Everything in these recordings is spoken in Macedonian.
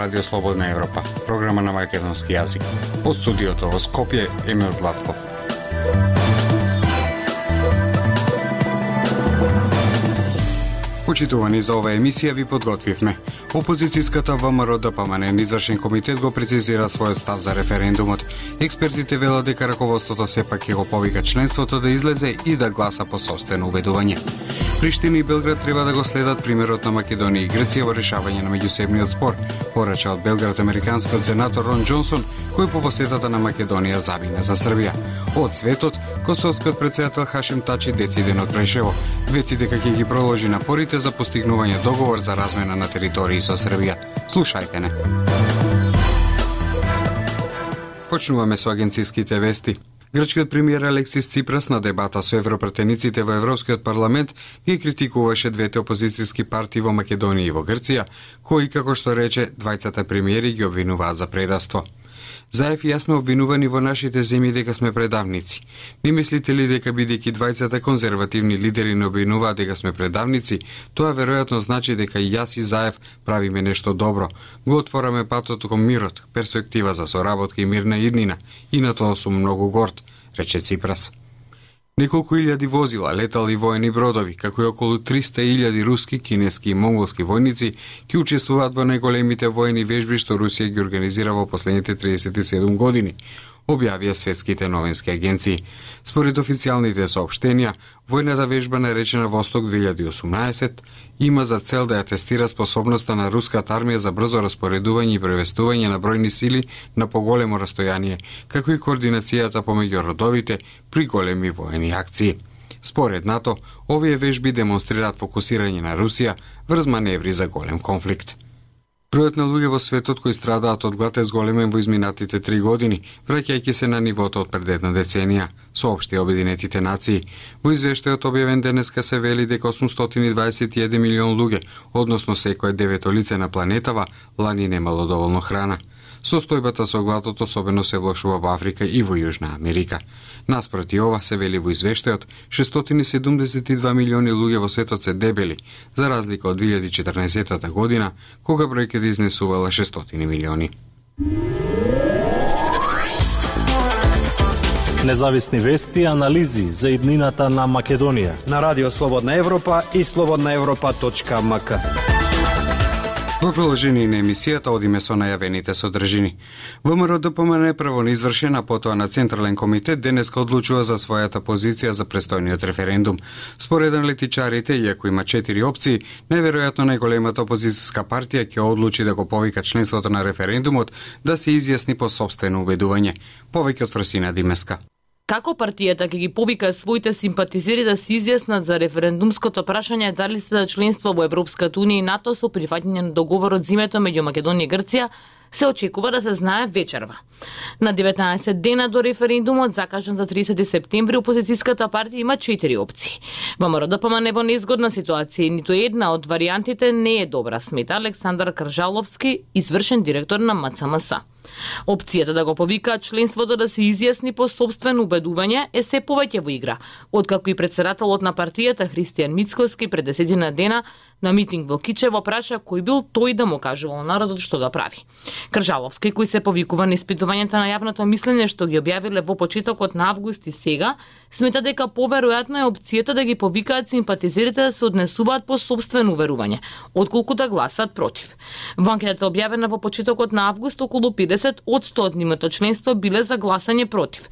Радио Слободна Европа, програма на македонски јазик. Од студиото во Скопје, Емил Златков. Почитувани за оваа емисија ви подготвивме. Опозицијската ВМРО ДПМН извршен комитет го прецизира својот став за референдумот. Експертите велат дека раководството сепак ќе го повика членството да излезе и да гласа по сопствено убедување. Приштина и Белград треба да го следат примерот на Македонија и Грција во решавање на меѓусебниот спор, порача од Белград американскиот сенатор Рон Џонсон, кој по посетата на Македонија забина за Србија. Од светот, косовскиот претседател Хашим Тачи дециден од Прешево вети дека ќе ги проложи напорите за постигнување договор за размена на територии со Србија. Слушајте не. Почнуваме со агенцијските вести. Грчкиот премиер Алексис Ципрас на дебата со европратениците во Европскиот парламент ги критикуваше двете опозицијски партии во Македонија и во Грција, кои, како што рече, двајцата премиери ги обвинуваат за предавство. Заев и јас сме обвинувани во нашите земји дека сме предавници. Не мислите ли дека бидејќи двајцата конзервативни лидери не обвинуваат дека сме предавници, тоа веројатно значи дека и јас и Заев правиме нешто добро. Го отвораме патот кон мирот, перспектива за соработка и мирна иднина, и на тоа сум многу горд, рече Ципрас. Неколку илјади возила, летали воени бродови, како и околу 300.000 руски, кинески и монголски војници ќе учествуваат во најголемите воени вежби што Русија ги организира во последните 37 години, објавија светските новински агенции. Според официјалните соопштенија, војната вежба наречена Восток 2018 има за цел да ја тестира способноста на руската армија за брзо распоредување и превестување на бројни сили на поголемо растојание, како и координацијата помеѓу родовите при големи воени акции. Според НАТО, овие вежби демонстрираат фокусирање на Русија врз маневри за голем конфликт. Бројот на луѓе во светот кои страдаат од глад е зголемен во изминатите 3 години, враќајќи се на нивото од пред една деценија, соопшти Обединетите нации. Во извештајот објавен денеска се вели дека 821 милион луѓе, односно секое девето лице на планетава, лани немало доволно храна. Состојбата со гладот особено се влошува во Африка и во Јужна Америка. Наспроти ова се вели во извештајот, 672 милиони луѓе во светот се дебели, за разлика од 2014 година, кога бројката изнесувала 600 милиони. Независни вести и анализи за иднината на Македонија на Радио Слободна Европа и slobodnaevropa.mk. Во продолжение на емисијата одиме со најавените содржини. ВМРО ДПМН прво неизвршена, потоа на Централен комитет денеска одлучува за својата позиција за престојниот референдум. Според аналитичарите, иако има 4 опции, најверојатно најголемата опозицијска партија ќе одлучи да го повика членството на референдумот да се изјасни по сопствено убедување. Повеќе од Фрсина Димеска. Како партијата ќе ги повика своите симпатизери да се изјаснат за референдумското прашање дали се да членство во Европската унија и НАТО со прифаќање на договорот зимето меѓу Македонија и Грција, се очекува да се знае вечерва. На 19 дена до референдумот, закажан за 30 септември, опозицијската партија има 4 опции. ВМРО ДПМН во неизгодна ситуација и ниту една од варијантите не е добра, смета Александар Кржаловски, извршен директор на МЦМС. Опцијата да го повикаат членството да се изјасни по сопствено убедување е се повеќе во игра, откако и председателот на партијата Христијан Мицкоски пред 10 дена на митинг во Кичево праша кој бил тој да му кажувал народот што да прави. Кржаловски, кој се повикува на испитувањата на јавното мислење што ги објавиле во почетокот на август и сега, смета дека поверојатно е опцијата да ги повикаат симпатизерите да се однесуваат по сопствено уверување, отколку да гласаат против. Во анкетата објавена во почетокот на август, околу 50% од нивното членство биле за гласање против,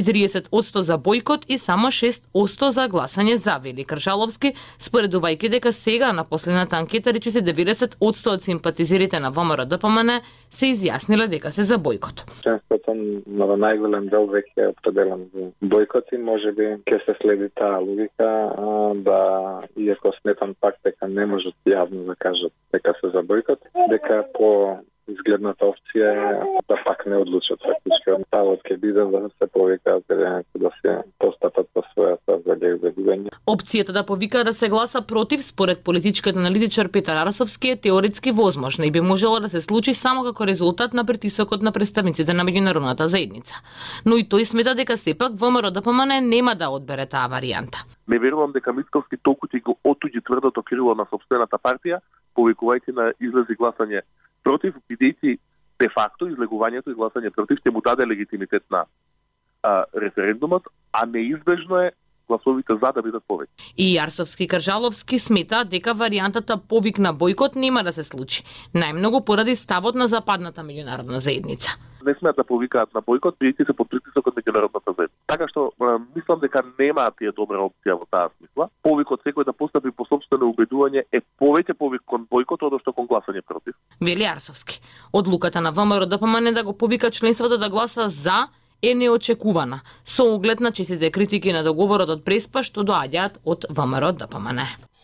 40% за бојкот и само 6% за гласање за, вели Кржаловски, споредувајќи дека сега на последната анкета речиси 90% од симпатизерите на ВМРО ДПМН се изјасниле дека се за бојкот. Членството на најголем дел веќе е определен за бојкот и можеби ќе се следи таа логика да, иако сметам пак дека не можат јавно да кажат дека се за бојкот, дека по изгледната опција е да пак не одлучат фактички. Ставот ќе биде да се повикаат граѓаните да се постапат по својата волја и убедување. Опцијата да повика да се гласа против, според политичкиот аналитичар Петар Арасовски, е теоретски возможна и би можело да се случи само како резултат на притисокот на представниците на меѓународната заедница. Но и тој смета дека сепак ВМРО ДПМН нема да одбере таа варијанта. Не верувам дека Мицковски толку ќе го отуѓи тврдото крило на сопствената партија, повикувајќи на излези гласање против, бидејќи де факто излегувањето и гласање против ќе му даде легитимитет на референдумот, а неизбежно е гласовите за да бидат повеќе. И Арсовски Каржаловски смета дека варијантата повик на бојкот нема да се случи, најмногу поради ставот на западната меѓународна заедница. Не смеат да повикаат на бојкот, бидејќи се под притисок од меѓународната заедница. Така што мислам дека нема тие добра опција во таа смисла. Повикот секој да постапи по сопствено убедување е повеќе повик кон бојкот одошто кон гласање против. Вели Арсовски. Одлуката на ВМРО ДПМН да го повика членството да гласа за е неочекувана, со оглед на честите критики на договорот од Преспа што доаѓаат од ВМРО ДПМН.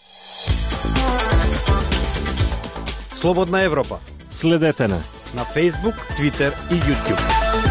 Слободна Европа. Следете на Facebook, Twitter и YouTube.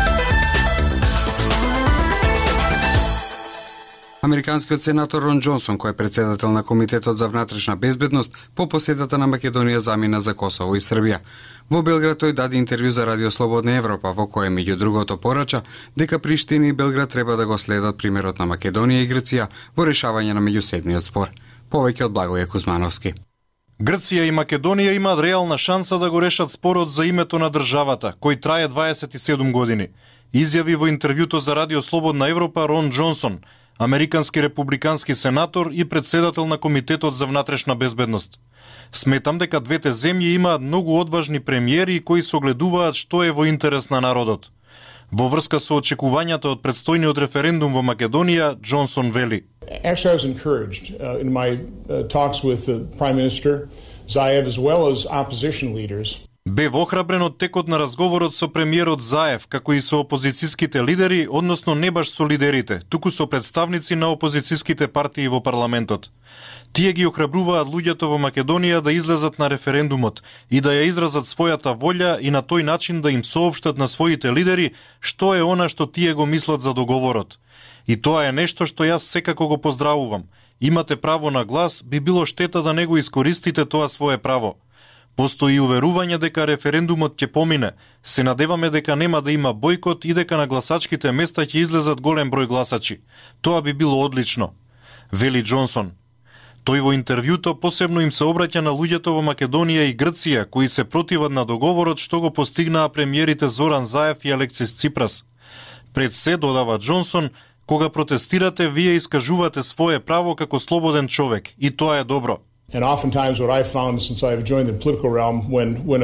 Американскиот сенатор Рон Џонсон, кој е председател на Комитетот за внатрешна безбедност, по посетата на Македонија замина за Косово и Србија. Во Белград тој даде интервју за Радио Слободна Европа, во кое меѓу другото порача дека Приштина и Белград треба да го следат примерот на Македонија и Грција во решавање на меѓусебниот спор. Повеќе од Благоје Кузмановски. Грција и Македонија имаат реална шанса да го решат спорот за името на државата, кој трае 27 години. Изјави во интервјуто за Радио Слободна Европа Рон Џонсон, американски републикански сенатор и председател на Комитетот за внатрешна безбедност. Сметам дека двете земји имаат многу одважни премиери кои согледуваат што е во интерес на народот. Во врска со очекувањата од предстојниот референдум во Македонија, Џонсон вели: Actually, I was encouraged in my talks with the Prime Minister Zaev as well as opposition leaders. Бе вохрабрен од текот на разговорот со премиерот Заев, како и со опозицијските лидери, односно не баш со лидерите, туку со представници на опозицијските партии во парламентот. Тие ги охрабруваат луѓето во Македонија да излезат на референдумот и да ја изразат својата волја и на тој начин да им соопштат на своите лидери што е она што тие го мислат за договорот. И тоа е нешто што јас секако го поздравувам. Имате право на глас, би било штета да не го искористите тоа свое право. Постои уверување дека референдумот ќе помине. Се надеваме дека нема да има бојкот и дека на гласачките места ќе излезат голем број гласачи. Тоа би било одлично, вели Џонсон. Тој во интервјуто посебно им се обраќа на луѓето во Македонија и Грција кои се противат на договорот што го постигнаа премиерите Зоран Заев и Алексис Ципрас. Пред се, додава Џонсон, кога протестирате, вие искажувате свое право како слободен човек и тоа е добро. And oftentimes what I've found since I've joined the political realm when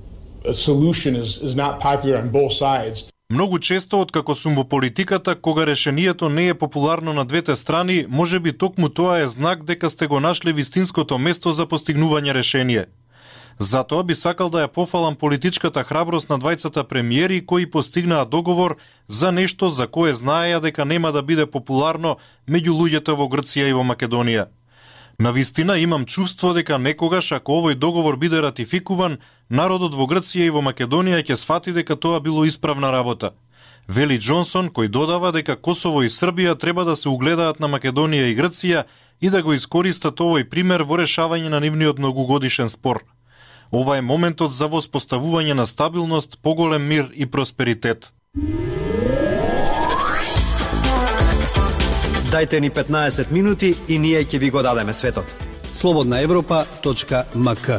a solution is not popular on both sides. Многу често откако сум во политиката, кога решението не е популарно на двете страни, можеби токму тоа е знак дека сте го нашли вистинското место за постигнување решение. Затоа би сакал да ја пофалам политичката храброст на двајцата премиери кои постигнаа договор за нешто за кое знаеја дека нема да биде популарно меѓу луѓето во Грција и во Македонија. Навистина имам чувство дека некогаш, ако овој договор биде ратификуван, народот во Грција и во Македонија ќе сфати дека тоа било исправна работа. Вели Џонсон, кој додава дека Косово и Србија треба да се угледаат на Македонија и Грција и да го искористат овој пример во решавање на нивниот многогодишен спор. Ова е моментот за воспоставување на стабилност, поголем мир и просперитет. Дајте ни 15 минути и ние ќе ви го дадеме светот. slobodnaevropa.mk.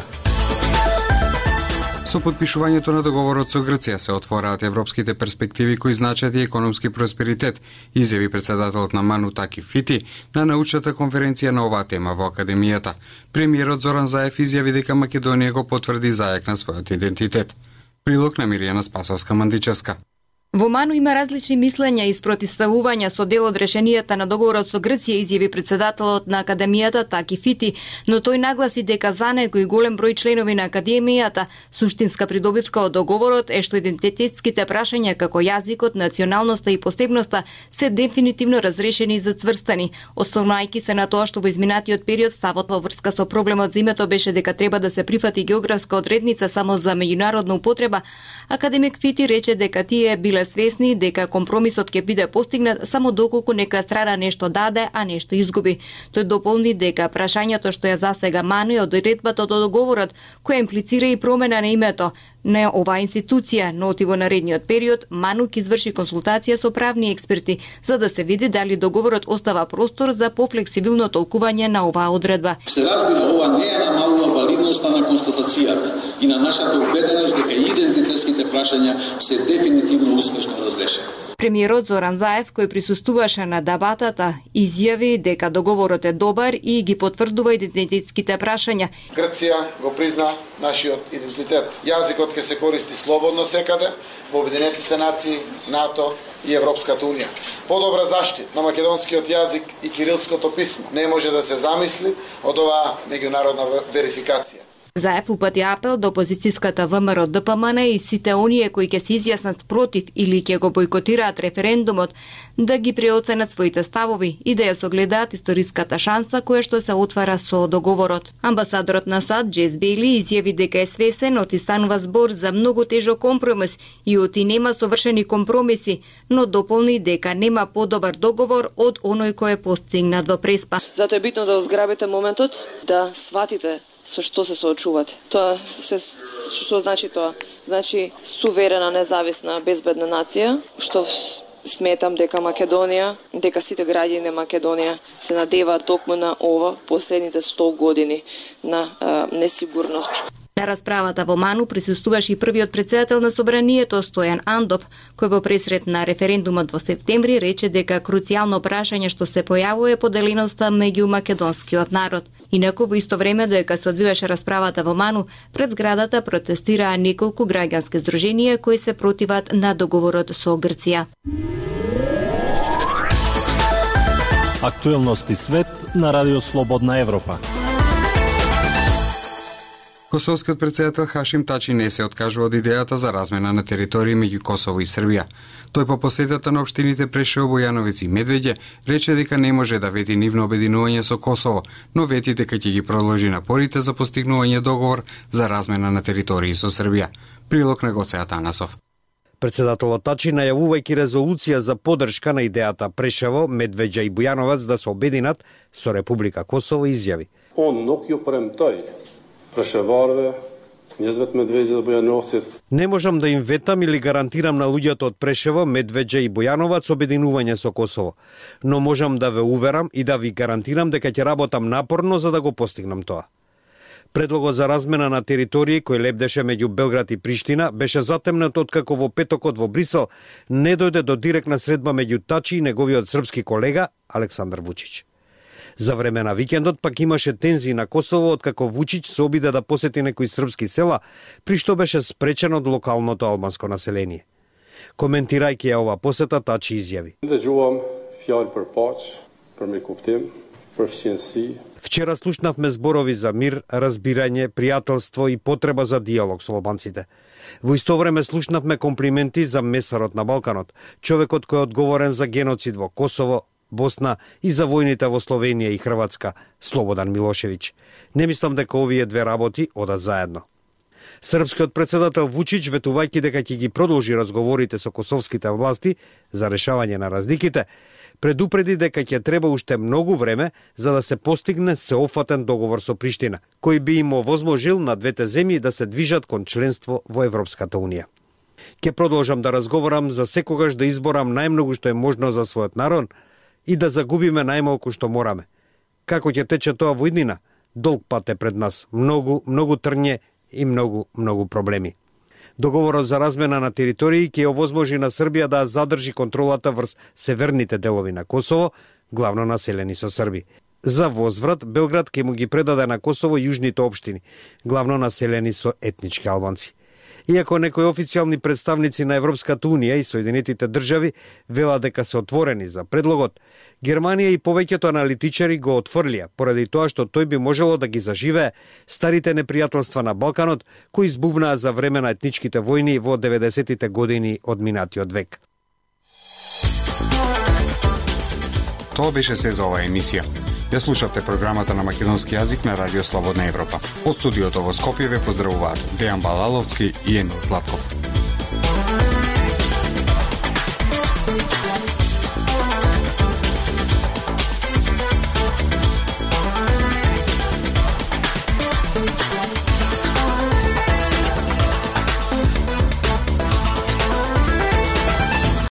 Со подпишувањето на договорот со Грција се отвораат европските перспективи кои значат и економски просперитет, изјави председателот на МАНУ Таки Фити на научната конференција на оваа тема во Академијата. Премиерот Зоран Заев изјави дека Македонија го потврди зајак на својот идентитет. Прилог на Миријана Спасовска-Мандичевска. Во МАНУ има различни мислења и спротивставувања со дел од решенијата на договорот со Грција, изјави председателот на Академијата Таки Фити, но тој нагласи дека за некој голем број членови на Академијата суштинска придобивка од договорот е што идентитетските прашања како јазикот, националноста и посебноста се дефинитивно разрешени и зацврстани, ослонајќи се на тоа што во изминатиот период ставот во врска со проблемот за името беше дека треба да се прифати географска одредница само за меѓународна употреба. Академик Фити рече дека тие биле свесни дека компромисот ќе биде постигнат само доколку некоја страна нешто даде, а нешто изгуби. Тој дополни дека прашањето што ја засега МАНУ е одредбата од договорот, која имплицира и промена на името на оваа институција, но во наредниот период МАНУ ќе изврши консултација со правни експерти за да се види дали договорот остава простор за пофлексибилно толкување на оваа одредба. Се разбира, ова не е намалува валидност сериозноста на констатацијата и на нашата убеденост дека идентитетските прашања се дефинитивно успешно разрешени. Премиерот Зоран Заев, кој присуствуваше на дебатата, изјави дека договорот е добар и ги потврдува идентитетските прашања. Грција го призна нашиот идентитет. Јазикот ќе се користи слободно секаде во Обединетите нации, НАТО и Европската унија. Подобра заштит на македонскиот јазик и кирилското писмо не може да се замисли од оваа меѓународна верификација. Заев упати апел до опозицијската ВМРО ДПМН и сите оние кои ќе се изјаснат против или ќе го бойкотираат референдумот да ги преоценат своите ставови и да ја согледаат историската шанса која што се отвара со договорот. Амбасадорот на САД Джес Бейли изјави дека е свесен оти станува збор за многу тежок компромис и оти нема совршени компромиси, но дополни дека нема подобар договор од оној кој е постигнат во Преспа. Затоа е битно да озграбите моментот, да сватите со што се соочувате. Што значи тоа? Значи суверена, независна, безбедна нација, што сметам дека Македонија, дека сите граѓани на Македонија се надеваат токму на ова последните 100 години на несигурност. На расправата во Ману присуствуваше и првиот председател на Собранието Стојан Андов, кој во пресрет на референдумот во септември рече дека круцијално прашање што се појавува е поделеноста меѓу македонскиот народ. Инаку во исто време додека се одвиваше расправата во Ману, пред зградата протестираа неколку граѓански здруженија кои се противат на договорот со Грција. Актуелности свет на Радио Слободна Европа. Косовскиот председател Хашим Тачи не се откажува од идејата за размена на територии меѓу Косово и Србија. Тој по посетата на општините Прешево, Бојановец и Медвеѓа рече дека не може да вети нивно обединување со Косово, но вети дека ќе ги продолжи напорите за постигнување договор за размена на територии со Србија. Прилог на Гоце Атанасов. Председателот Тачи, најавувајќи резолуција за поддршка на идејата Прешево, Медвеѓа и Бојановец да се обединат со Република Косово, изјави: Он нок ја премтај Прешеварве, Њезвет, Медвеѓа, Бојановци. Не можам да им ветам или гарантирам на луѓето од Прешево, Медвеѓа и Бојановац обединување со Косово, но можам да ве уверам и да ви гарантирам дека ќе работам напорно за да го постигнам тоа. Предлогот за размена на територии кој лебдеше меѓу Белград и Приштина беше затемнет откако во петокот во Брисел не дојде до директна средба меѓу Тачи и неговиот српски колега Александар Вучич. За време на викендот пак имаше тензии на Косово откако Вучич се обиде да посети некои српски села, при што беше спречен од локалното албанско население. Коментирајќи ја ова посета, Тачи изјави: Дëgjuam fjalë për paqë, për mirëkuptim, për fqinësi. Вчера слушнавме зборови за мир, разбирање, пријателство и потреба за диалог со албанците. Во исто време слушнавме комплименти за месарот на Балканот, човекот кој е одговорен за геноцид во Косово, Босна и за војните во Словенија и Хрватска, Слободан Милошевиќ. Не мислам дека овие две работи одат заедно. Српскиот председател Вучич, ветувајќи дека ќе ги продолжи разговорите со косовските власти за решавање на разликите, предупреди дека ќе треба уште многу време за да се постигне сеопфатен договор со Приштина, кој би им овозможил на двете земји да се движат кон членство во Европската унија. Ќе продолжам да разговарам за секогаш да изборам најмногу што е можно за својот народ и да загубиме најмалку што мораме. Како ќе тече тоа во иднина? Долг пат е пред нас, многу трње и многу проблеми. Договорот за размена на територии ќе овозможи на Србија да задржи контролата врз северните делови на Косово, главно населени со Срби. За возврат, Белград ќе му ги предаде на Косово јужните општини, главно населени со етнички албанци. Иако некои официјални представници на Европската унија и Соединетите држави велат дека се отворени за предлогот, Германија и повеќето аналитичари го отфрлија, поради тоа што тој би можело да ги заживее старите непријателства на Балканот, кои избувнаа за време на етничките војни во 90-тите години од минатиот век. Тоа беше се за оваа емисија. Ја слушавте програмата на македонски јазик на Радио Слободна Европа. Од студиото во Скопје ве поздравуваат Дејан Балаловски и Емил Златков.